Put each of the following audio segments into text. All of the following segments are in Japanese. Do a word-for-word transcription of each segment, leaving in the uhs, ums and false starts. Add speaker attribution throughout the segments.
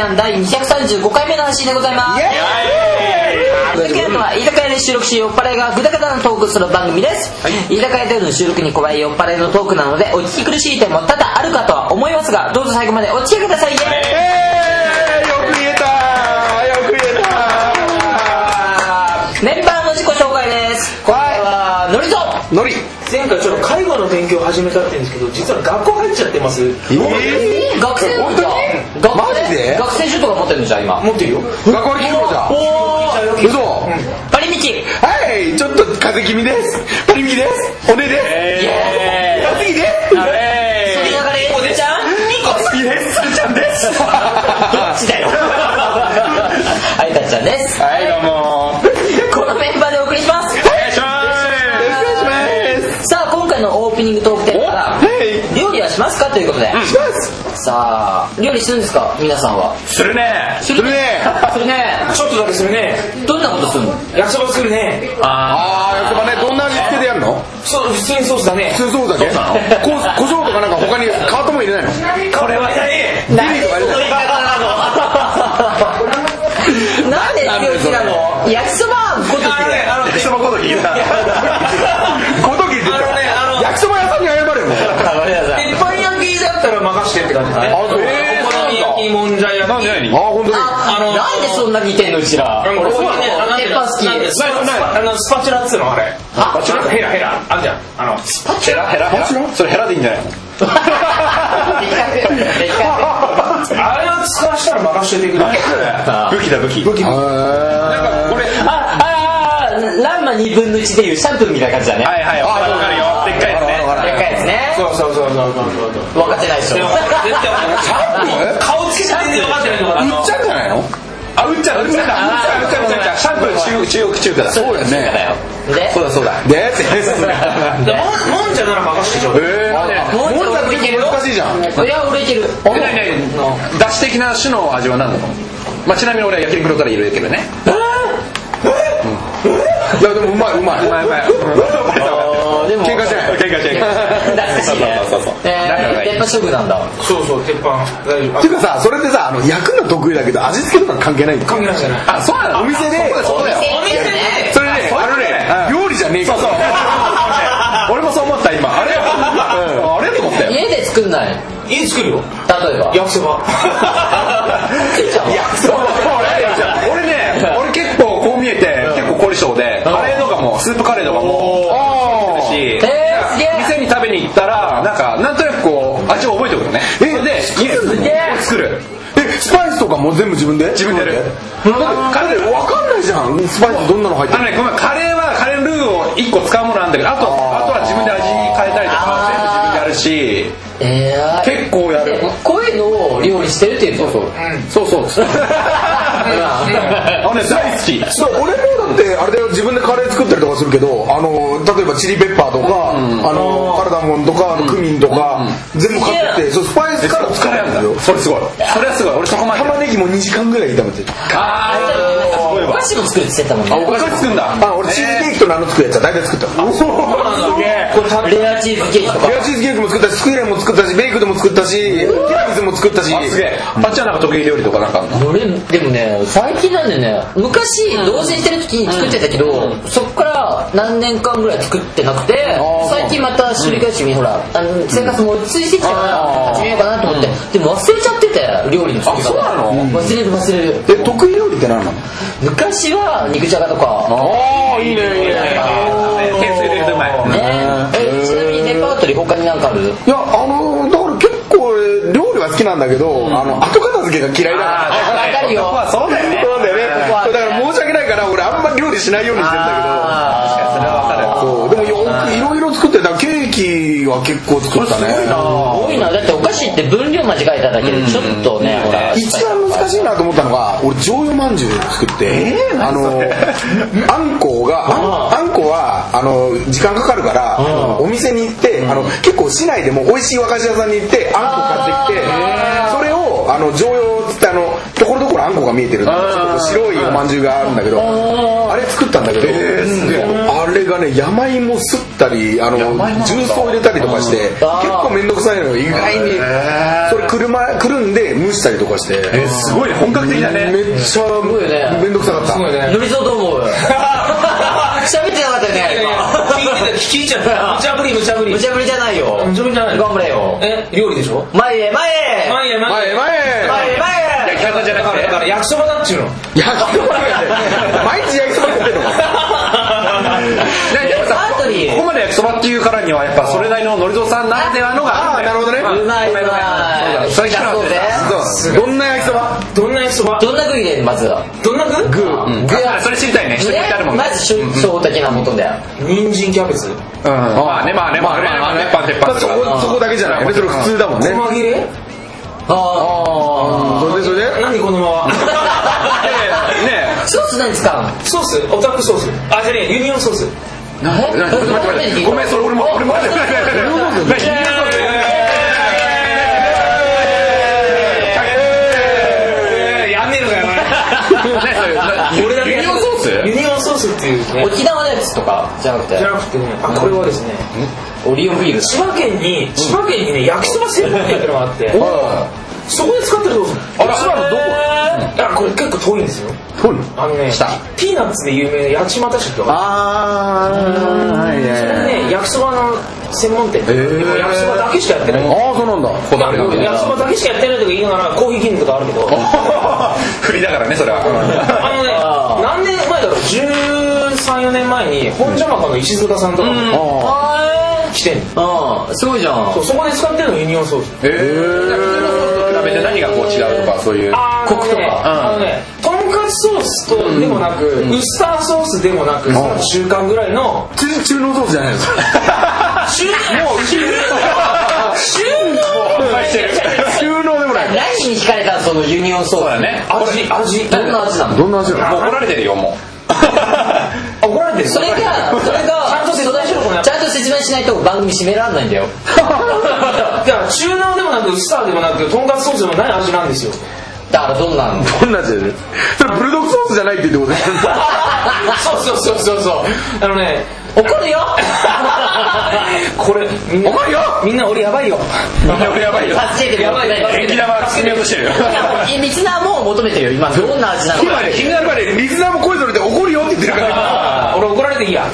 Speaker 1: 屋だいにひゃくさんじゅうごかいめの配信でございます。このゲームは居酒屋で収録し酔っ払いがぐだぐだのトークする番組です、はい、居酒屋での収録に加え酔っ払いのトークなのでお聞き苦しい点も多々あるかとは思いますが、どうぞ最後までお付き合いください。イエーイ、
Speaker 2: えー、よく言えたよく言え
Speaker 1: た。メンバーの自己紹介です。今回はのりと
Speaker 2: のり。
Speaker 3: 前回ちょっと介護の勉強を始めたって言うんですけど、実は学校入っちゃってます。え
Speaker 1: ー、学生
Speaker 2: 本当に
Speaker 1: 学
Speaker 2: マジで
Speaker 1: 学生証とか持ってるのじゃん今。
Speaker 3: 持ってるよ。
Speaker 2: 学校に来るのじゃん。
Speaker 3: お
Speaker 2: 嘘、
Speaker 1: うん、パリミチ。
Speaker 2: はい、ちょっと風邪気味です。パリミキです。おねです。
Speaker 1: えー、
Speaker 2: やつぎです。
Speaker 1: えー、それだからおねちゃん
Speaker 2: お好きです。するちゃんです。
Speaker 1: どっちだよ。はい、たっちゃんです。
Speaker 2: はい、どうも。
Speaker 1: このメンバーでお送りします。
Speaker 2: お願いします。
Speaker 1: さあ今回のオープニングトークテーマから料理はしますかということで、
Speaker 2: します。
Speaker 1: さあ料理するんですか皆さんは。
Speaker 3: するね
Speaker 1: するねするね
Speaker 3: ちょっとだけするね。
Speaker 1: どんなことするの。
Speaker 3: 焼きそば作るね。
Speaker 2: ああ、焼きそばね。どんな味付けでやるの。
Speaker 3: そう、普通にソースだね。
Speaker 2: 普通ソースだけ。こ胡椒とかなんか他にカートも入れないの。
Speaker 3: これはいらねえ。
Speaker 1: 何でその言い方なの。なんで強気なの。焼きそばごときで。
Speaker 2: 焼きそばごとき。ごときって言ったら焼きそば屋さんに謝れよ。
Speaker 3: 鉄板焼きだったら任してって感じですね。
Speaker 2: あ、そう。
Speaker 3: お好み焼き、もんじゃ焼き。
Speaker 2: なんで何？あ、本当に。
Speaker 1: あのなんでそんな似てんのうちら。
Speaker 3: 俺そうね。鉄板好き。スパチュラっつうのあれ。スパチュラヘラヘラあんじゃん。あのスパチュラヘラヘラ。それヘラでいいんじゃないの？あれを使わしたら任しててくれ。
Speaker 2: 武器だ武器。武器。なんかこれ。
Speaker 1: あああランマにぶんのいちでいうシャンプーみたいな感じだね。
Speaker 3: はいはい。わかるよ。でっかいやつね。
Speaker 1: でっかいやつね。
Speaker 3: そうそうそうそうそう。
Speaker 1: 分かってないでしょ。
Speaker 3: 顔つけちゃって分かってないのかな。
Speaker 2: 売っちゃうんじゃないの？あ、売っちゃう売っちゃう売っちゃう売っちゃう。シャンプー中国中華だ。
Speaker 1: そうだよね。
Speaker 2: そうだそうだ。でって。
Speaker 3: もんじゃなら任せてちょう。
Speaker 2: ええ。もんじゃって難しいじゃん。
Speaker 1: いや俺いける。
Speaker 4: だし的な種の味は何なの？まあちなみに俺は焼肉のタレ入れるけどね。
Speaker 2: いやでもうまいうまいうまいうまい。
Speaker 1: でも
Speaker 2: 喧嘩しない。喧嘩しない。
Speaker 1: 懐かしいね。
Speaker 2: そうそうそう。
Speaker 1: えー、鉄板勝負なんだ。
Speaker 3: そうそう鉄板。大丈夫。
Speaker 2: ていうかさ、それってさ、あの焼くの得意だけど味付けとか関係ないんだよ。
Speaker 3: 関係ないじゃない。
Speaker 2: あ、そうなの。お店で。
Speaker 1: そうだよ。お店で。
Speaker 2: それね、あのね、料理じゃねえか。そうそう。俺もそう思った今。あれ？あれと思ったよ。
Speaker 1: 家で作んない。
Speaker 3: 家作るよ。
Speaker 1: 例えば。
Speaker 3: 焼きそば。
Speaker 2: 焼きそば。俺ね、俺結構こう見えて結構凝り性で、カレーとかもスープカレーとかも作ってるし、店に食べに行ったらなんかなんとなくこう味を覚えておくのね。えで作る。えスパイスとかも全部自分で？自分でやる。カレーわかんないじゃん。スパイスどんなの入ってる？
Speaker 4: あのね、ごめん、カレーはカレールーをいっこ使うものなんだけど、あとあとは自分で味変えたりとか全部自分でやるし。
Speaker 1: えー、
Speaker 4: 結構やる。
Speaker 1: こういうのを料理してるっていう。
Speaker 4: そうそうそうそう。あのね大好き。
Speaker 2: そう俺もだってあれだよ、自分でカレー作ったりとかするけど、あの例えばチリペッパーとか、うん、あのカルダモンとか、うん、クミンとか、うん、全部買ってきて、そうスパイスから使うんだよ。
Speaker 4: それすごい。それはすごい。俺そこまで。
Speaker 2: 玉ねぎもにじかんぐらい炒めてる。
Speaker 1: ああ、お菓子も作るって言ってたもんね。
Speaker 4: お菓子作るんだ。
Speaker 2: あ、俺チーズケーキと何の作るやつは大体作った。あ、そうなんだ。
Speaker 1: レアチーズケーキとか。
Speaker 2: レアチーズケーキも作ったし、スクレンも作ったし、ベイクでも作ったし、ティラミスも作ったし。
Speaker 4: あ、すげえ。パッチャーなんか得意料理とかなんかあるの？
Speaker 1: 俺でもね、最近なんでね、昔同棲してる時に作ってたけど、そっから何年間ぐらい作ってなくて、最近また取り返しにほら、あの生活も落ち着いてきたから始めようかなと思って、でも忘れちゃってて料理の作り方。
Speaker 4: そうなの？
Speaker 1: 忘れる忘れる。
Speaker 2: え、得意料理って何なの？
Speaker 1: 昔は肉じゃがとか。
Speaker 2: ああ、いいねいいね。
Speaker 4: ケース入れるとうまい。
Speaker 1: ね。え、ちなみにレパートリー他に何かある？
Speaker 2: いや、あのだから結構料理は好きなんだけど、あの後片付けが嫌いだから。
Speaker 1: わかるよ。
Speaker 4: そうだよね。
Speaker 2: そうだよね。だから申し訳ないから俺あんまり料理しないようにしてるんだけど。
Speaker 4: 確かにそれはわかる。
Speaker 2: そうでもよくいろいろ作ってた。ケーキは結構作ったね。
Speaker 1: 多いな。だってお菓子って分量間違えただけでちょっとね、ほら。
Speaker 2: 一番難しいなと思ったのが、俺醤油まんじゅう作って、あのあんこがあんこはあの時間かかるからお店に行って、あの結構市内でも美味しい和菓子屋さんに行ってあんこ買ってきて、それをあの常用つってあのところどころあんこが見えてる白いおまんじゅうがあるんだけど、あれ作ったんだけど、あれ
Speaker 5: 俺がね山芋すったりあの重曹入れたりとかして結構面倒くさいのよ意外にそれ車くるんで蒸したりとかして
Speaker 2: えすごい本格的だね
Speaker 5: めっちゃ面倒くさかった
Speaker 1: のりそうどう思う喋ってなかったよね
Speaker 3: 聞いちゃった無茶ぶり無茶ぶり
Speaker 1: 無茶ぶりじゃないよ
Speaker 3: 無茶ぶりじゃない
Speaker 1: 頑張れよ
Speaker 3: え料理でしょ
Speaker 1: 前へ前へ
Speaker 3: 前へ前へ
Speaker 5: 前へ
Speaker 1: 前へ前へ
Speaker 2: 焼き方じゃなくて
Speaker 3: だから焼きそばだっちゅうの
Speaker 5: 焼きそば毎日焼きそばやってるの
Speaker 2: でもさここまで焼きそばっていうからにはやっぱそれなりののりぞうさんならではのが
Speaker 5: ああなるほどね
Speaker 1: うまいうまい
Speaker 2: それ聞かなくて
Speaker 5: どんな焼きそば
Speaker 3: どんな焼きそば
Speaker 1: どんな具入れるまずは
Speaker 3: どんな具
Speaker 1: 具
Speaker 2: それ知りたいね一人あるもんね
Speaker 1: まず初歩的なもとだよ
Speaker 3: 人参キャベツ
Speaker 2: まあねまあねまあねまあね鉄板鉄板
Speaker 5: そこそこだけじゃない別に普通だもんね
Speaker 3: 細切れ
Speaker 1: ああ
Speaker 5: それでそれで
Speaker 3: 何このまま
Speaker 2: ね
Speaker 1: ソース何使うの
Speaker 3: ソースオタクソースあじゃねえユニオンソース
Speaker 2: え待って待ってごめんそれ俺も俺もやんねえのかよ俺だけユニオンソース
Speaker 3: ユニオンソースっていうね
Speaker 1: 沖縄のやつとかじゃなくて
Speaker 3: じゃなくてねあこれはですね
Speaker 1: オリオンビール
Speaker 3: 千葉県に千葉県にね焼きそば専門店ってのがあってそこで使ってるどうする
Speaker 5: あら千葉のどこ
Speaker 3: いやこれ結構遠いんですよ
Speaker 5: 遠い
Speaker 3: あのねピーナッツで有名な八街市ってわかる
Speaker 5: ああはい
Speaker 3: それね焼きそばの専門店でも焼きそばだけしかやってない
Speaker 5: ああそうなんだ
Speaker 2: こだわりの
Speaker 3: 焼きそばだけしかやってないとか言いながらコーヒー牛乳とかあるけど
Speaker 2: 振りだからねそれは
Speaker 3: あのね何年前だろうじゅうさん、よねんまえに本邪魔かの石塚さんとかも来てんの
Speaker 1: うんすごいじゃん
Speaker 3: そこで使ってるのユニオンソース
Speaker 2: ええ比べて何がこう違うとかそういう
Speaker 3: コクとかあのねとんかつソースとでもなくウスターソースでもなくその中間ぐらいの
Speaker 5: 中濃ソースじゃないですか
Speaker 3: 中もう中
Speaker 5: 中濃でもない
Speaker 1: 何に惹かれたそのユニオンソース
Speaker 2: だね
Speaker 3: 味味
Speaker 1: どんな味なの
Speaker 5: どんな味なの
Speaker 2: もう怒られてるよも
Speaker 3: あ怒られてる
Speaker 1: それがそれが
Speaker 3: ちゃんと説明しろこの
Speaker 1: ちゃんと説明しないと番組締められないんだよ
Speaker 3: いや中濃でもなくウスターでもなくとんかつソースでもない味なんですよ
Speaker 1: だからどんなの
Speaker 5: どんな味でそれブルドッグソースじゃないって言ってこと
Speaker 3: そうそうそうそうそうあのね
Speaker 1: 怒るよ
Speaker 3: これみんな
Speaker 5: 怒るよ
Speaker 3: みんな俺やばいよ
Speaker 2: みんな俺やばいよ
Speaker 1: 助けてるよ
Speaker 2: 元気玉つけようとしてるよ
Speaker 1: リスナーも求めてるよ今どんな味なのか
Speaker 5: 今ね気になるからねリスナーも声取れて怒るよって言ってるから
Speaker 3: 俺怒られていいや
Speaker 1: だ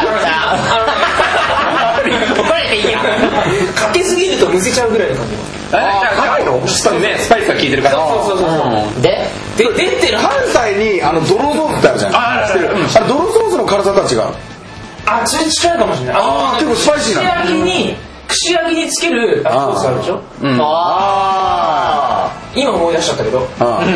Speaker 1: から怒られていいや
Speaker 3: かけすぎるとむせちゃうぐらいの感じ
Speaker 2: 高いのねスパイスが効いてるから
Speaker 3: そうそうそうそう
Speaker 1: で
Speaker 3: で出てる
Speaker 5: 関西にあの泥ソースってあるじゃん
Speaker 2: あ
Speaker 5: 知ってるあれ泥ソースの辛さとは違う
Speaker 3: あそれ近いかもしれない
Speaker 5: あー結構スパイシーなの
Speaker 3: 串焼きに串焼きにつけるソースあるでしょ
Speaker 1: あ
Speaker 3: 今思い出しちゃったけど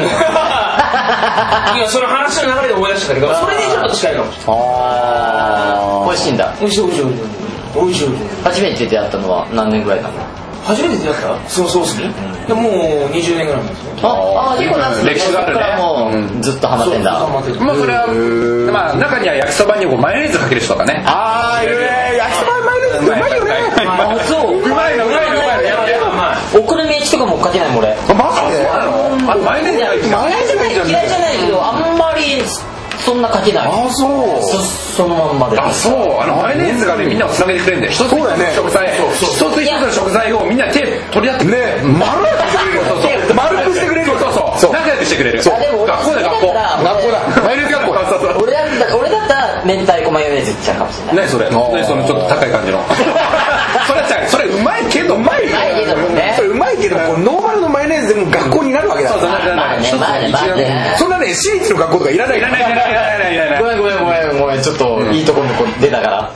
Speaker 3: 今その話の流れで思い出しちゃったけどそれにちょっと近いかもしれない
Speaker 1: あ美味しいんだ
Speaker 3: 美味しい美味しい美味しい美味しい美味しい
Speaker 1: 初めて出会ったのは何年ぐらいなの
Speaker 3: 初めて出会ったそのソースにでもうにじゅうねんぐらいなんですよ
Speaker 1: ああ結構なんですね
Speaker 2: 歴史があるね
Speaker 1: もうずっとハマってんだ
Speaker 2: もうそれはまあ中には焼きそばにこうマヨネーズかける人とかね
Speaker 5: ああいるね焼きそばマヨネーズうまいよね
Speaker 1: あそう
Speaker 2: うまいのうまいのうまいのやって
Speaker 1: お好み焼きとかもかけないもん俺
Speaker 5: マジで
Speaker 2: あマヨネーズがいい
Speaker 1: 嫌いじゃない嫌いじゃないけどあんまりそんなかけない
Speaker 5: あそう
Speaker 1: そそのまんまで
Speaker 2: あそうあのマヨネーズがねみんなをつなげてくれるんだよ一つ一つの食材一つ一つの食材をみんな手取り合ってくれる
Speaker 5: ね丸くしてくれる
Speaker 2: そうそう
Speaker 5: 丸くしてくれる
Speaker 2: そうそうそう仲良くしてくれる
Speaker 1: あでも俺
Speaker 2: 学校だ学校
Speaker 1: 俺だったら
Speaker 5: 学校だマヨネーズ学校
Speaker 2: そうそう
Speaker 1: 俺だったら俺だったら明太子マヨネーズいっちゃうかもしれない
Speaker 2: 何それ何そのちょっと高い感じのそれじゃそれうまいけどうまい
Speaker 1: うまいけどもね
Speaker 5: それうまいけどこうノーマルのマヨネーズでも学校になるわけだ
Speaker 2: そうそう
Speaker 1: まあねまあねまあね
Speaker 5: そんなね私立の学校とかいらない
Speaker 2: いらないいらないいらないいらない
Speaker 1: ごめんごめんごめんごめんちょっといいところに出たから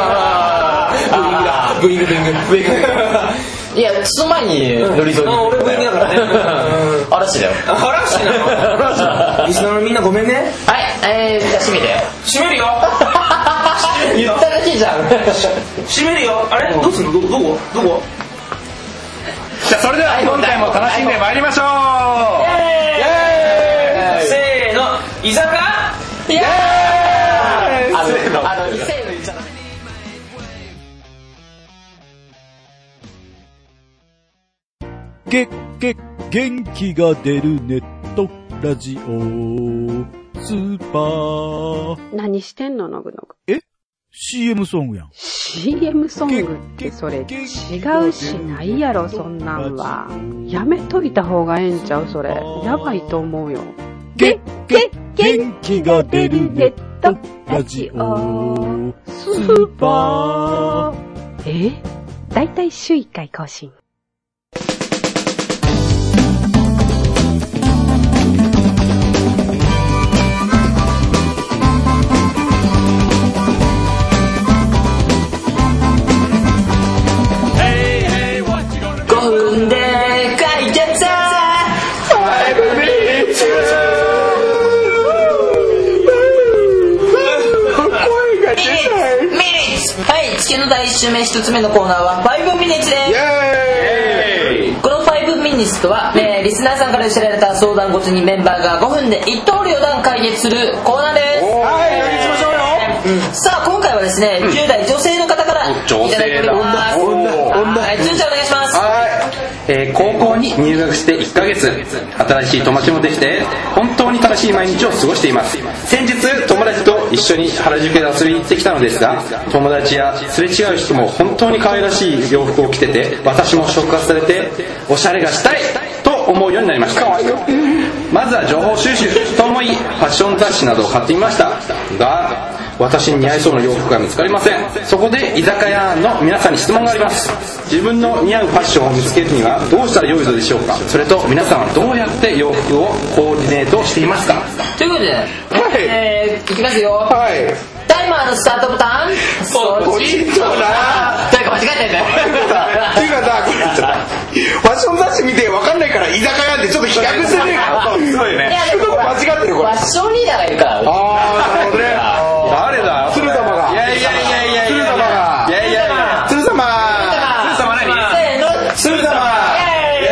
Speaker 3: ブーイングブーイングブーイング
Speaker 1: いやその前にノリゾ
Speaker 3: あ俺ブーイングだからね
Speaker 1: 嵐だよ
Speaker 3: 嵐なのリスナーのみんなごめんね
Speaker 1: はいえーじゃあ閉めて
Speaker 3: 閉めるよ
Speaker 1: 言っただけじゃん
Speaker 3: 閉めるよあれどうすんのどどこどこ
Speaker 2: じゃあそれでは今回も楽しんでまいりましょう
Speaker 3: せーの居酒屋
Speaker 1: イエーイあのあのせーの言っちゃダメ
Speaker 6: げ、げ、元気が出るネットラジオスーパー。
Speaker 7: 何してんののぐのぐ。
Speaker 6: えシーエム ソングやん。
Speaker 7: シーエム ソングってそれ違うしないやろ、そんなんは。やめといた方がええんちゃう、それ。やばいと思うよ。
Speaker 6: げ、げ、元気が出るネットラジオスーパー。
Speaker 7: え？だいたい週いっかい更新。
Speaker 1: ごふんで解決はい、地球の第一週目一つ目のコーナーはファイブミニッツです。このファイブミニッツとは、えー、リスナーさんから寄せられた相談ごとにメンバーがごふんで一刀両断解決するコーナーです。
Speaker 5: はい、解決しましょうよ。
Speaker 1: さあ今回はですね、うん、じゅう代女性の方からいただいております。
Speaker 5: 女女
Speaker 1: はい、つんちゃんお願いします。
Speaker 2: はい、えー、高校に入学していっかげつ、新しい友達もできて本当に楽しい毎日を過ごしています。先日友達と一緒に原宿で遊びに行ってきたのですが、友達やすれ違う人も本当に可愛らしい洋服を着てて、私も触発されておしゃれがしたいと思うようになりました。まずは情報収集と思いファッション雑誌などを買ってみましたが、私に似合いそうな洋服が見つかりません。そこで居酒屋の皆さんに質問があります。自分の似合うファッションを見つけるにはどうしたらよいのでしょうか。それと皆さんはどうやって洋服をコーディネートしていますか。
Speaker 1: ということで、はい、えー、いきますよ。
Speaker 5: はい。
Speaker 1: タイマーのスタートボタン
Speaker 5: ポチッとな。
Speaker 1: 誰か間違えてんだよ。
Speaker 5: っていうかさ、これちょっとファッション雑誌見て分かんないから居酒屋ってちょっと比較してねえから。
Speaker 2: すごいね。
Speaker 5: 聞くとこ間違ってるこれ。
Speaker 1: ファッションリーダーがいるから。
Speaker 5: ああ、なるほどね。
Speaker 2: 誰だ。
Speaker 5: 鶴様が。
Speaker 2: いやいやいやいや。
Speaker 5: 鶴様が。
Speaker 2: いやいやいや。
Speaker 5: 鶴様。
Speaker 2: 鶴様何？
Speaker 1: せーの。
Speaker 5: 鶴様。イエ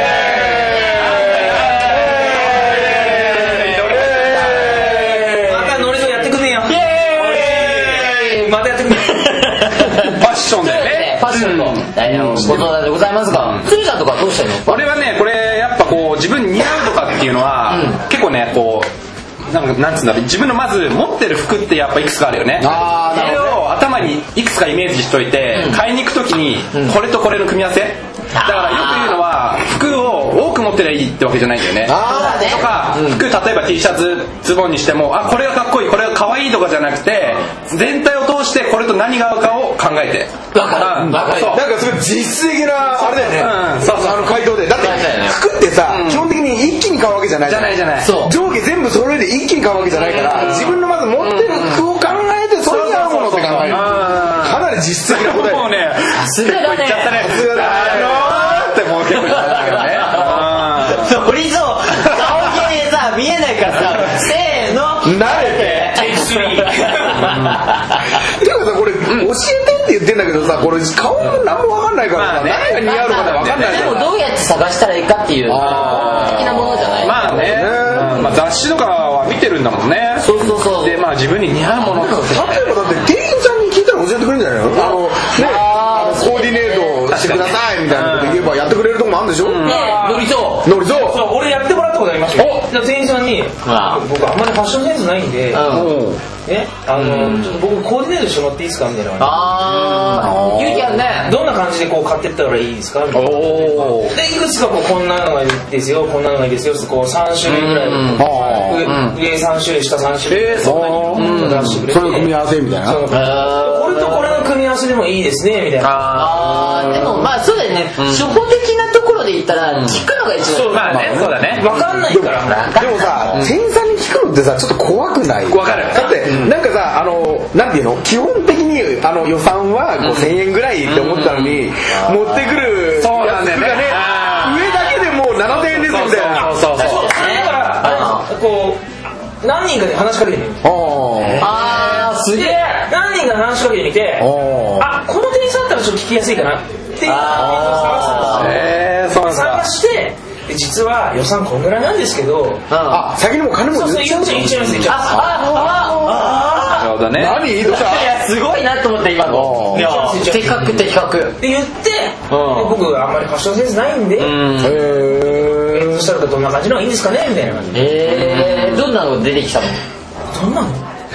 Speaker 5: ーイ。
Speaker 3: またノリゾやってくんねえよ。イエーイ。またやってくんねえ。
Speaker 2: ファッションでね。
Speaker 1: ファッションのことでございますが、鶴ちゃんとかどうしてるの？
Speaker 2: 俺はね、これやっぱこう自分に似合うとかっていうのは、うん、結構ねこうなんかなんつうんだろう、自分のまず持ってる服ってやっぱいくつかあるよね。
Speaker 5: あー、なるほど。
Speaker 2: それを頭にいくつかイメージしといて、うん、買いに行くときにこれとこれの組み合わせ、だからよく言うのは服を多く持ってりゃいいってわけじゃないんだよね。
Speaker 5: あ
Speaker 2: とか、うん、服例えば T シャツズボンにしても、あこれがかっこいい、これが可愛いとかじゃなくて、全体を通してこれと何が合うかを考えて。
Speaker 1: わかる、うん、かる。
Speaker 5: なんかすごい実質的なあれだよね。
Speaker 2: うん、そうそう、
Speaker 5: あの回答で。だって服ってさ、うん、基本的に一気に買うわけじゃない
Speaker 2: じゃないじゃない。
Speaker 5: そう。上下全部揃えて一気に買うわけじゃないから、うん、自分のまず持ってる服を考えてそれに合うものって考える。かなり実質的なことだよ。
Speaker 2: もうね、
Speaker 1: さすがだね。
Speaker 2: さすがだね。ってもう結構言っちゃったけどね。
Speaker 1: ノリゾ顔芸でさ見えないからさ、せーの
Speaker 5: 慣れて
Speaker 3: テイクスリー。
Speaker 5: ていうかさ、これ、うん、教えてって言ってんだけどさ、これ顔も何も分かんないからさ、何が似合うのか分かんない。
Speaker 1: でもどうやって探したらいいかっていう的なものじゃない。
Speaker 2: まあね、うん、まあ、雑誌とかは見てるんだもんね。
Speaker 1: そうそうそう。
Speaker 2: でまあ自分に似合うものとか、
Speaker 5: 例えばだって店員さんに聞いたら教えてくれるんじゃないの。あのね、あのコーディネートしてくださいみたいなこと言えばやってくれるとこもあるんでしょ。
Speaker 1: ねえ、ノリゾ
Speaker 5: ノリゾ
Speaker 3: そう、俺やってもらったことありますよ。店員さんに、僕あんまりファッションセンスないんで、ね、あの、ちょっと僕コーディネートしてもらっていいですかみたいな。
Speaker 1: ああ、勇気あるね。
Speaker 3: どんな感じでこう買ってったらいいですかみたいな。でいくつかこうこんなのがいいですよ、こんなのがいいですよ、こうさん種類ぐらい、上さん種類下さん種類、そんなに出してくれて、
Speaker 5: その組み合わせみたいな。
Speaker 3: これとこれの組み合わせでもいいですねみたいな。
Speaker 1: ああ、でもまあそうだよね。初歩的なところで言ったら聞くのが一番。
Speaker 3: そう、まあね、そうだね。わかんないから。
Speaker 5: でもさ、店員さんに聞くのってさ、ちょっと怖くない？
Speaker 2: わかる。
Speaker 5: だってなんかさ、あのなんていうの、基本的にあの予算はごせんえんぐらいって思ったのに、持ってくるやつがね、上だけでもうななせんえんですみたいな。
Speaker 3: そうそうそう。だからこう何人かで話しかけてみる。
Speaker 1: ああ、すげえ。
Speaker 3: 何人かで話しかけてみて、あ、この店員さんだったらちょっと聞きやすいかなっていうのを探すんですよ。探して、実は予算こんぐらいなんですけど、
Speaker 5: あ、先にも金も
Speaker 3: そうそう、言っちゃう言っちゃいます、言っちゃいます。
Speaker 2: なるほどね。
Speaker 5: 何どうした？
Speaker 1: いや、すごいなと思って今の。いや、的確的確。
Speaker 3: って言って、僕あんまりファッションセンスないんで、そしたらどんな感じのがいいんですかねみたいな感じで。
Speaker 1: えー、どんなの出てきたの？
Speaker 3: どんなの？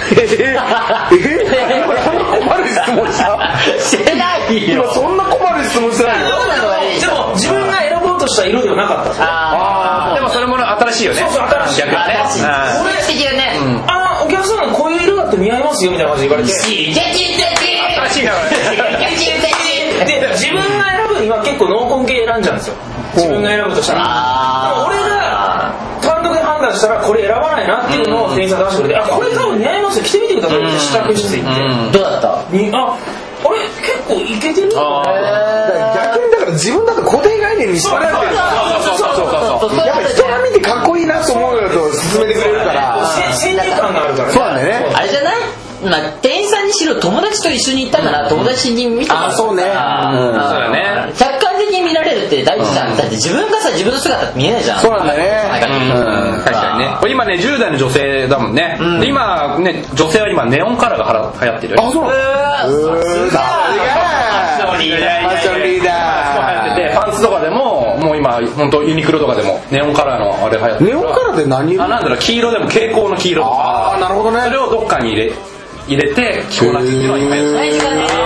Speaker 5: え今そんな困る質問した
Speaker 1: してないよ
Speaker 5: 今そんな困る質問してないよ
Speaker 3: でも自分が選ぼうとした色ではなかった。
Speaker 2: ああでもそれも新しいよね。
Speaker 3: そうそう新しい。
Speaker 2: 逆にね。
Speaker 1: これ素敵だね。
Speaker 3: あお客さんこういう色だって似合いますよみたいな感じで言われて。
Speaker 1: 新しいな。
Speaker 3: で自分が選ぶには結構濃紺系選んじゃうんですよ。自分が選ぶとしたら。でも俺が単独で判断したらこれ選ばないなっていうのを店員さん出してくれて、あこれ多分似合いますよ着てみてくださいって試着室行って。
Speaker 1: どうだった？
Speaker 3: にああれ結構イケてる。
Speaker 5: 逆にだから自分だと固定概念に縛られてる。
Speaker 3: そうそうそうそうそう。
Speaker 5: やっぱ人が見てかっこいいなと思うよと勧めてくれるから
Speaker 3: 先入観があるからね。
Speaker 5: そうなんだよね。
Speaker 1: あれじゃない？まあ、店員さんにしろ友達と一緒に行ったから、友達に見てもらう。
Speaker 5: あそうね。
Speaker 2: そうだね。
Speaker 1: 客観的に見られるって大事じゃん。だって自分がさ自分の姿って見えないじゃん。
Speaker 5: そうなんだね。
Speaker 2: うん確かにね。これ今ねじゅう代の女性だもんね。で今ね女性は今ネオンカラーが流行ってるよ。
Speaker 5: あそうなの。
Speaker 1: さすが。
Speaker 5: ファッションリーダー。ファッションリーダー。
Speaker 2: でパンツとかでももう今本当ユニクロとかでもネオンカラーのあれ流行ってる。
Speaker 5: ネオンカラーって何色？
Speaker 2: あなんだろう黄色でも蛍光の黄色とか。
Speaker 5: ああなるほどね。
Speaker 2: それをどっかに入れ入れて着こなすっていうのが今やってる。
Speaker 1: 大事だね。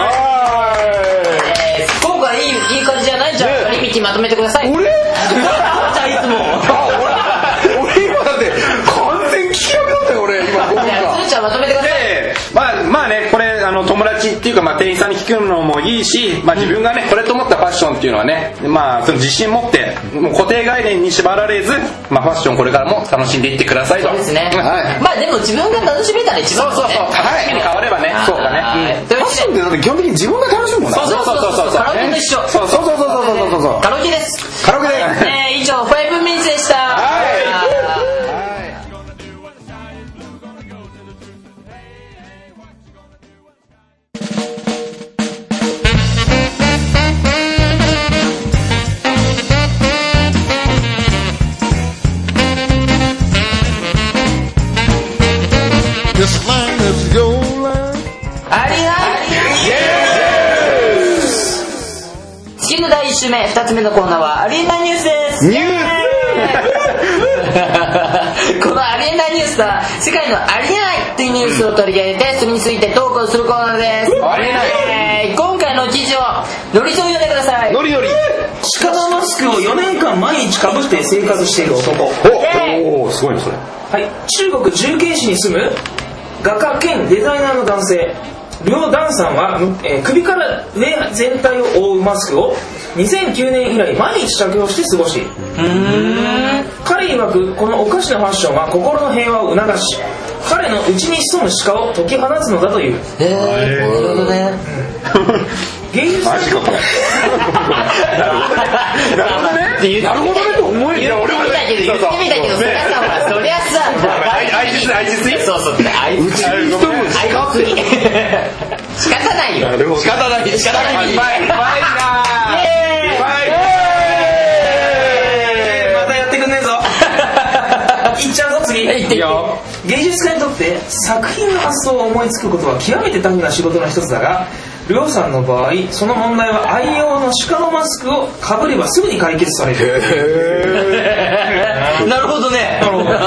Speaker 1: 今回いいいい感じじゃないじゃん。リミティまとめてください。
Speaker 5: 俺？
Speaker 1: じゃあいつも。
Speaker 5: 俺今だって完全企画だったよ俺今ごめんか。
Speaker 1: つーちゃんまとめてください。
Speaker 2: でまあまあねこれあの友達っていうかまあ店員さんに聞くのもいいし、まあ自分がねこれと思ったファッションっていうのはねまあその自信持ってもう固定概念に縛られずまあファッションこれからも楽しんでいってくださいと。
Speaker 1: そうですね。
Speaker 5: はい
Speaker 1: まあでも自分が楽しめたら一番
Speaker 2: そうそうそう楽しみに変わればね。そうだね。
Speaker 1: というわ
Speaker 5: ファッションってだって基本的に自分が楽しむもんな。
Speaker 1: そうそうそうそう。カラオケと一緒。
Speaker 5: そうそうそうそうそうそう。
Speaker 1: カラオケです。
Speaker 5: カラオケで。
Speaker 1: えー以上ファイブミニッツでした。はい。ありが次のだいいっ週目ふたつめのコーナーはアリエナニュースです。
Speaker 5: ニュー
Speaker 1: このアリエナニュースは世界のありえないというニュースを取り上げてそれについてトークをするコーナーです。
Speaker 5: ありえない。
Speaker 1: えー今回の記事をノリと読んでください。
Speaker 5: ノリノリ。
Speaker 3: 鹿のマスクをよねんかん毎日かぶって生活している男。
Speaker 5: おおすごいねそれ。
Speaker 3: はい、中国重慶市に住む画家兼デザイナーの男性梁丹さんは、えー、首から上全体を覆うマスクをにせんきゅうねん以来毎日着用して過ごしている。彼曰くこのおかしなファッションは心の平和を促し彼の内に潜む鹿を解き放つのだという。
Speaker 1: えー、なるほどね。
Speaker 3: 芸術
Speaker 5: マジかこれ。なるほどね。なるほどねと思える。
Speaker 1: 言ってみたけど言ってみたけどそりゃさそりゃさ
Speaker 2: 愛実愛実
Speaker 1: そうそう愛実
Speaker 5: うちに潜む鹿って
Speaker 1: 仕方ないよ。
Speaker 5: 仕方ない仕方ない。
Speaker 2: うまいうまいな
Speaker 3: またやってくんねえぞ。いっちゃうぞ次。
Speaker 1: いってよ。
Speaker 3: 芸術家にとって作品の発想を思いつくことは極めてタフな仕事の一つだが梁さんの場合その問題は愛用の鹿のマスクをかぶればすぐに解決される。
Speaker 1: なるほどね。
Speaker 3: なるほど。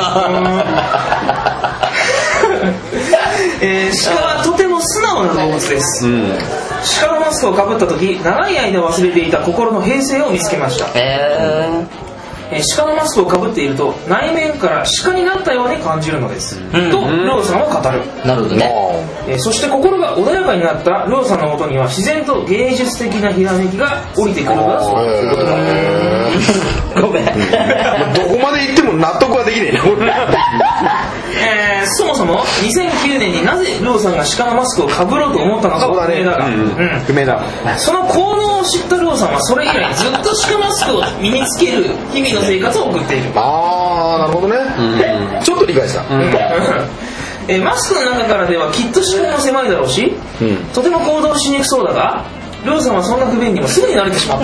Speaker 3: えー、鹿はとても素直な動物です、うん、鹿のマスクをかぶった時長い間忘れていた心の平静を見つけました。
Speaker 1: えー
Speaker 3: えー、鹿のマスクをかぶっていると内面から鹿になったように感じるのです、うん、と梁さんは語る。
Speaker 1: なるほどね。
Speaker 3: えー、そして心が穏やかになった梁さんのもとには自然と芸術的なひらめきが降りてくるのだそういうことだ。
Speaker 1: ごめん。
Speaker 5: どこまで行っても納得はできねえな。
Speaker 3: えー、そもそもにせんきゅうねんになぜ梁さんが鹿のマスクをかぶろうと思ったのかは不明だが、
Speaker 5: 不明だ。
Speaker 3: その効能を知った梁さんはそれ以来ずっと鹿マスクを身につける日々の生活を送っている。
Speaker 5: あーなるほどね、うん、ちょっと理解した、うん
Speaker 3: えー、マスクの中からではきっと視界も狭いだろうし、うん、とても行動しにくそうだが梁さんはそんな不便にもすぐに慣れてしまった。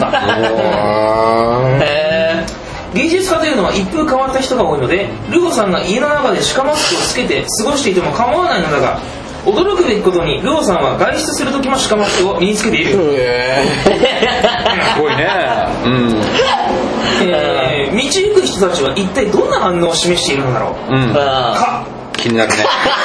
Speaker 3: へー。芸術家というのは一風変わった人が多いので梁さんが家の中で鹿マスクをつけて過ごしていても構わないのだが驚くべきことに梁さんは外出する時も鹿マスクを身につけている。
Speaker 5: へーすごいね、うん
Speaker 3: えー、道行く人たちは一体どんな反応を示しているのだろう、うん、か
Speaker 2: 気になるね。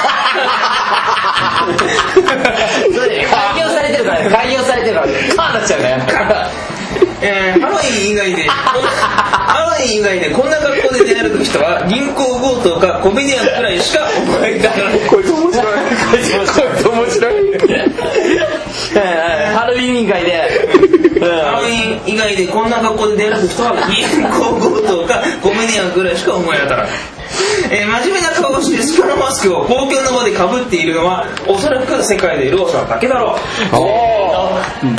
Speaker 1: それで開業されてるからね、開業されてるからね、カーになっちゃうね。
Speaker 3: えー、ハロウィン以外でハロウィン以外でこんな格好で出歩く人は銀行強盗かコメディアンくらいしか思えない。
Speaker 5: こいつ面白い。こいつ面白い。
Speaker 1: ハロウィン以外で
Speaker 3: ハロウィン以外でこんな格好で出歩く人は銀行強盗かコメディアンくらいしか思えなかった。えー、真面目な顔をしてスパナマスクを公共の場でかぶっているのはおそらく世界でいる王さんだけだろう。
Speaker 1: お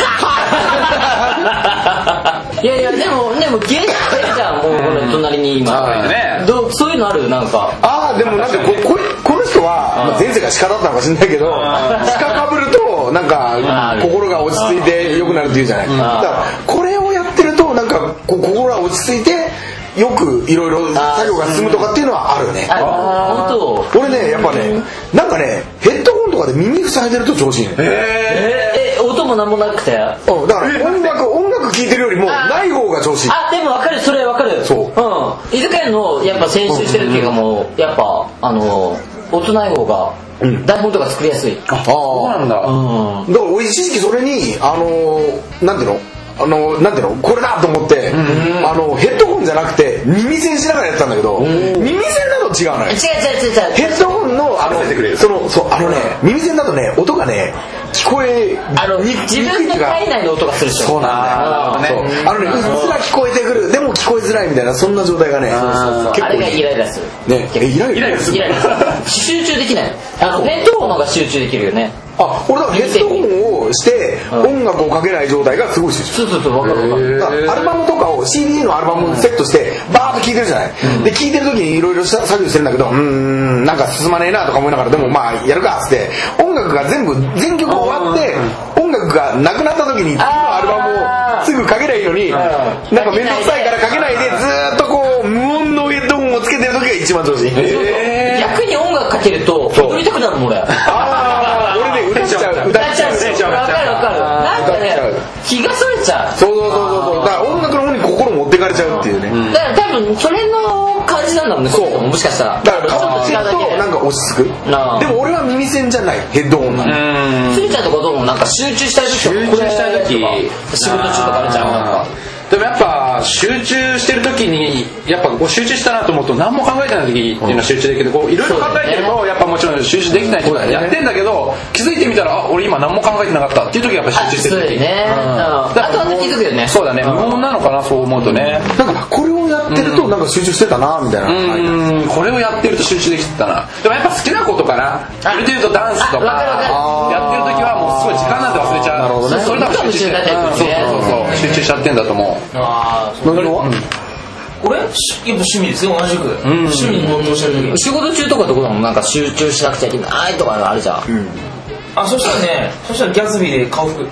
Speaker 1: いやいやでもでも消えたじゃん、もうこの隣に今、
Speaker 2: ね、
Speaker 1: どうそういうのあるなんか。
Speaker 5: ああでもなんか こ, こ, この人は、まあ、前世が鹿だったのかもしれないけど、鹿かぶるとなんか心が落ち着いて良くなるっていうじゃない。だからこれをやってるとなんかこ心が落ち着いてよくいろいろ作業が進むとかっていうのはあるね。
Speaker 1: あ本当。
Speaker 5: 俺ねやっぱねなんかねヘッドホンとかで耳塞いでると調子いいね。
Speaker 1: えー、え音もなんもなくて。
Speaker 5: うんだから音楽音楽聴いてるよりもない方が調子いい。
Speaker 1: あでも分かる、それ分かる。
Speaker 5: そう。
Speaker 1: うん。居酒屋のやっぱ選集してる時がもうやっぱあの音ない方が台本とか作りやすい。
Speaker 5: ああ
Speaker 2: そうなんだ。
Speaker 1: うん。
Speaker 5: だから俺一時期それにあのなんていうのあのなんていうのこれだと思って、あのヘッドホンじゃなくて耳栓しながらやってたんだけど、耳栓だと違うのよ。
Speaker 1: 違う違う違う違う。
Speaker 5: ヘッドホンのあのそのそうあのね耳栓だとね音がね聞こえ
Speaker 1: あの自分の体内の音がするでしょ。
Speaker 5: そうなんだよ。そうあのねうっすら聞こえてくるでも聞こえづらいみたいなそんな状態がね
Speaker 1: 結構あれがイライラする
Speaker 5: ね。えイライラする。
Speaker 1: イライラする。集中できない。あのヘッドホンの方が集中できるよね。
Speaker 5: あ俺だからヘッドホンをして音楽をかけない状態がすごい集中。
Speaker 1: そうそうそう分かる分かる。
Speaker 5: アルバムとかを シーディー のアルバムをセットしてバーッと聴いてるじゃない、うん、で聴いてる時にいろいろ作業してるんだけどうーんなんか進まねえなとか思いながらでもまあやるかっつって音楽が全部全曲終わって音楽がなくなった時に次のアルバムをすぐかけりゃいいのになんか面倒くさいからかけないでずーっとこう無音のヘッドホンをつけてる時が一番調子いい。
Speaker 1: 逆に音楽かけると踊りたくなるもん俺。
Speaker 5: あ俺ね歌っちゃう
Speaker 1: 歌っちゃう歌っちゃう分かる分かる。なんかね気がそれちゃう。
Speaker 5: そうそうそうそう。だから音楽の方に心持ってかれちゃうっていうね。
Speaker 1: だから多分それの感じなんだもんね。そうもしかしたら
Speaker 5: だからちょっと違うとなんか落ち着く。でも俺は耳栓じゃないヘッドホンなの。
Speaker 1: ついちゃんとかどうもなんか集中したい時
Speaker 2: 集中したい時
Speaker 1: 仕事中とかあるじゃん。なんか
Speaker 2: でもやっぱ集中してる時にやっぱこう集中したなと思うと何も考えてない時っていうのは集中できるけどこういろいろ考えてるとやっぱもちろん集中できないとかやってんだけど気づいてみたらあ俺今何も考えてなかったっていう時はやっぱ集中してる時。
Speaker 1: そうね。あとあと気づくよね。
Speaker 2: そうだね無音なのかなそう思うとね。
Speaker 5: だからこれをやってるとなんか集中してたなみたいな。
Speaker 2: うんこれをやってると集中できてたな。でもやっぱ好きなことかな。それでいうとダンスとかやってる時はもうすごい時間なんて忘れちゃう。なるほどね。それだから集中してそうそうそう集中しちゃってんだと思う。
Speaker 1: ああ
Speaker 5: 何の、うん、
Speaker 3: 俺やっぱ趣味ですよ同じく、うん、趣味に没頭してる時
Speaker 1: 仕事中とかどこでもなんか集中しなくちゃいけないとかあるじゃん、うん、
Speaker 3: あそしたらねそしたらギャツビーで顔服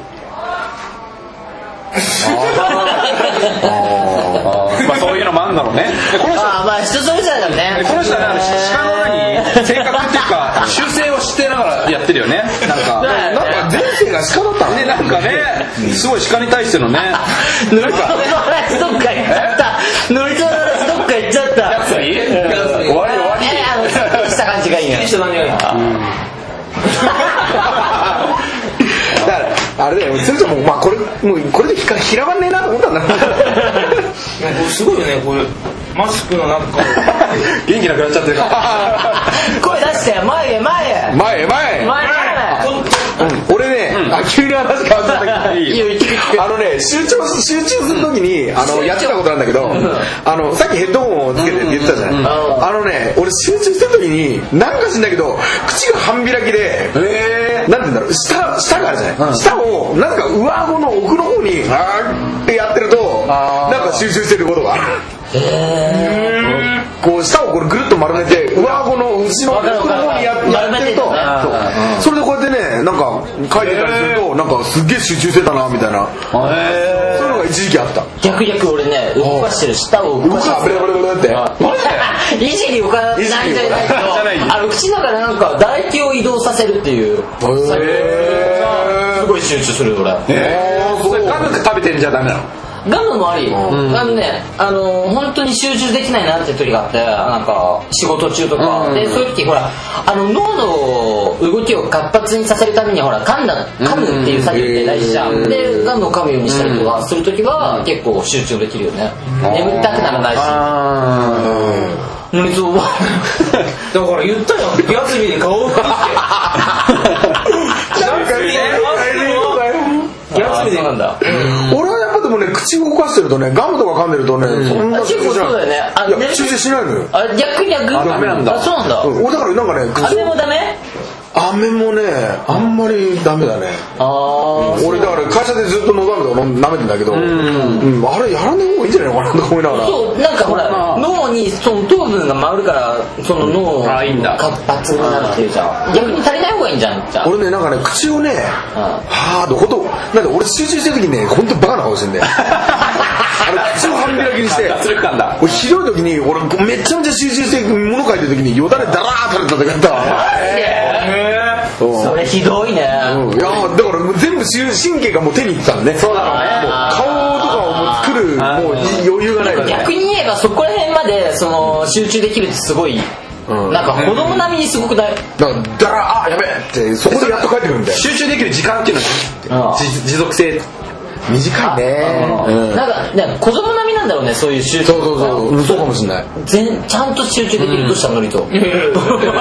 Speaker 2: まあそういうのもあるんだろうね。この人
Speaker 1: あまあ人それぞれだね。
Speaker 2: この人は鹿の何性格っていうか修正をしてながらやってるよね。なんか
Speaker 5: なんか前世が鹿だったの
Speaker 2: ね。なんかねすごい鹿に対してのね
Speaker 1: 乗りそうな話どっか行っちゃった乗りそうな話どっか行っちゃった
Speaker 2: やつに終わり終わり
Speaker 1: えあのした感じがいいね。
Speaker 3: した感じがいいな
Speaker 5: だからあれだよ、つるちゃんもまあこれもうこれでひらばんねえなと思ったんだ。
Speaker 3: すごいよねこれマスクのなんか
Speaker 2: 元気なくなっちゃってるから。
Speaker 1: 声出して前へ前へ
Speaker 5: 前へ前へ
Speaker 1: 前へ。
Speaker 5: 俺ね、あ急に話変わっちゃったけどいいよ。あのね集中集中する時にあのやってたことなんだけど、あのさっきヘッドホンをつけてって言ってたじゃない。あのね俺集中してる時になんか知んだけど口が半開きで、えー、なんて言うんだろう舌舌があるじゃない。舌をなんか上顎の奥の方にあーってやってるとなんか集中してることがある。こう舌をこれぐるっと丸めて上顎の後ろ奥の方にやってるとそれでこうやってねなんか書いてたりするとなんかすっげえ集中してたなみたいなそういうのが一時期あった。
Speaker 1: 逆逆俺ね動かしてる舌を動かしてる
Speaker 5: ブレブレブレって
Speaker 1: いじり動かないんじゃないけどあの口の中でなんか唾液を移動させるっていうすごい集中する俺。
Speaker 2: えーそれガンガン食べてんじゃダメなの。
Speaker 1: ガムもあり、うん、あのねあの本当に集中できないなって時があってなんか仕事中とか、うん、でそういう時ほらあの脳の動きを活発にさせるためにほら噛んだ噛むっていう作業って大事じゃん、うん、でガムを噛むようにしたりとかする時は結構集中できるよね、うん、眠たくならないし水をだから言ったよギャツビーで顔を吹いてギャツビーギャツビーなんだ、うん、
Speaker 5: 俺はやっぱでもね口を動かしてるとねガムとか噛んでるとね、うん、そんな集中しない。そうだよね。あ、いや集中しないのよ。
Speaker 1: あ、逆逆ダメなんだ。あ、そうなんだ。
Speaker 5: 俺だからなんかね
Speaker 1: 口飴もダメ？
Speaker 5: 飴もねあんまりダメだね。ああ。俺だから会社でずっとのど飴とか舐めてんだけど、うん、うん、あれやらない方がいいんじゃないのかなと思いながら。
Speaker 1: そうなんかほら脳にその糖分が回るからその脳が活発になるっていうじゃん。逆に足りない方がいいんじゃん。じゃん
Speaker 5: 俺ねなんかね口をねはあどことなんで俺集中してる時にね本当にバカな顔してんだよ。あの口を半開きにして俺ひどい時に俺めちゃめちゃ集中して物書いてる時によだれダラー垂れた時あったわ。
Speaker 1: それひどいね、
Speaker 5: うん、いやだからもう全部神経がもう手にいってたんね。
Speaker 1: そうだろうね。
Speaker 5: もう顔とかをもう作るもう余裕がないから、ね、
Speaker 1: 逆に言えばそこら辺までその集中できるってすごい、うん、なんか子供並みにすごくない？
Speaker 5: だからだらあやべえってそこでやっと帰ってくるんだよ。
Speaker 2: 集中できる時間っていうのは持続性
Speaker 5: 短いね、
Speaker 1: うん、なんかね子供並みなんだろうねそういう集中。
Speaker 5: そうそうそうそうかもしれない。
Speaker 1: 全ちゃんと集中できる、うん、どうしたのりと。何
Speaker 5: 何ギャ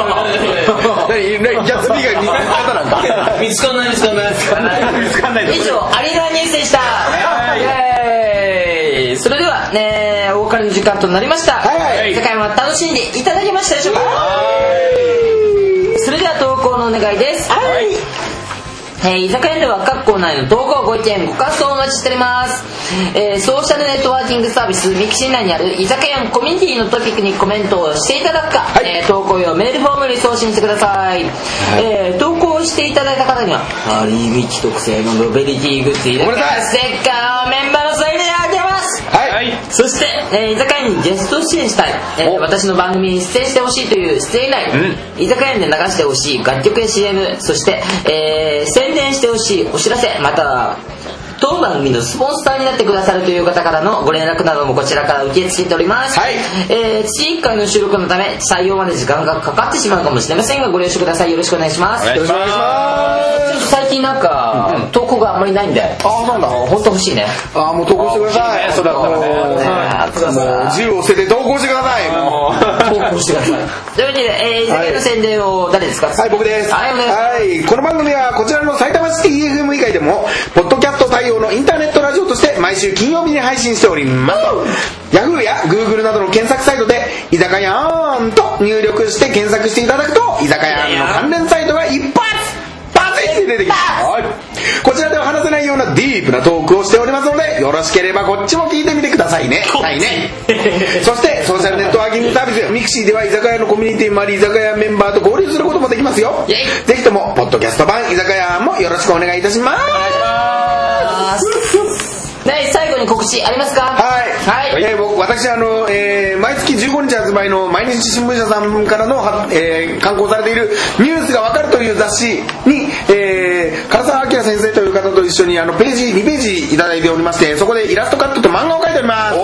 Speaker 5: ツビーが見つかったなんか。
Speaker 3: 見つかんない見つかんない見つかんない見つかんない。
Speaker 1: 以上アリラニュースでした。イエーイ。それではねお別れの時間となりました。はいはい。居酒屋も楽しんでいただけましたでしょうか。はい。それでは投稿のお願いです。はい。えー、居酒屋では各コーナーへの投稿ご意見ご感想をお待ちしております、えー、ソーシャルネットワーキングサービスミクシー内にある居酒屋のコミュニティのトピックにコメントをしていただくか、はい、えー、投稿用メールフォームに送信してください、はい、えー、投稿していただいた方にはハリーミキ特製のノベリティグッズ居酒屋ステッカーをメンバーの添いであげます。はい、そして、えー、居酒屋にゲスト出演したい、えー、私の番組に出演してほしいという出演依頼、うん、居酒屋で流してほしい楽曲や シーエム そして、えー、宣伝してほしいお知らせまた当番組のスポンサーになってくださるという方からのご連絡などもこちらから受け付けております、はい、えー、月いっかいの収録のため採用まで時間がかかってしまうかもしれませんがご了承ください。よろしくお願いします。よろしくお願いします。ちょっと最近なんか、うん、投稿があんまりないんでああなんだ本当欲しいね。
Speaker 5: ああもう投稿してください。そうだったらねもう銃を捨てて投稿してください。もう
Speaker 1: 投稿してください。というわけで、えー、居酒屋の宣伝を誰ですか。
Speaker 5: はい僕です。
Speaker 1: はい、
Speaker 5: はい、この番組はこちらの埼玉シティ イーエフエム 以外でもポッドキャスト対応のインターネットラジオとして毎週金曜日に配信しております。ヤフーや Google などの検索サイトで居酒屋ーんと入力して検索していただくと居酒屋の関連サイトが一発バツンって出てきます。こちらでは話せないようなディープなトークをしておりますのでよろしければこっちも聞いてみてくださいね。はいね。そしてソーシャルネットワーキングサービスミクシーでは居酒屋のコミュニティもあり居酒屋メンバーと合流することもできますよ。ぜひともポッドキャスト版居酒屋もよろしくお願いいたします。お願いします。
Speaker 1: ね、最後に告知ありますか。
Speaker 5: はい、はいえー、僕私あの、えー、毎月じゅうごにち発売の毎日新聞社さんからの、えー、刊行されているニュースがわかるという雑誌に、えー、唐沢明先生という方と一緒にあのページにページいただいておりましてそこでイラストカットと漫画を描いております。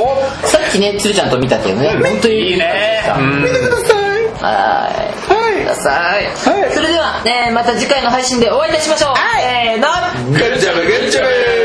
Speaker 1: さっきねつるちゃんと見たけどね、うん、本当にいいね。
Speaker 5: 見てください。
Speaker 1: はいはいください、はい、それでは、ね、また次回の配信でお会いいたしましょう。はい、えーの
Speaker 5: グッジョブグッジョブ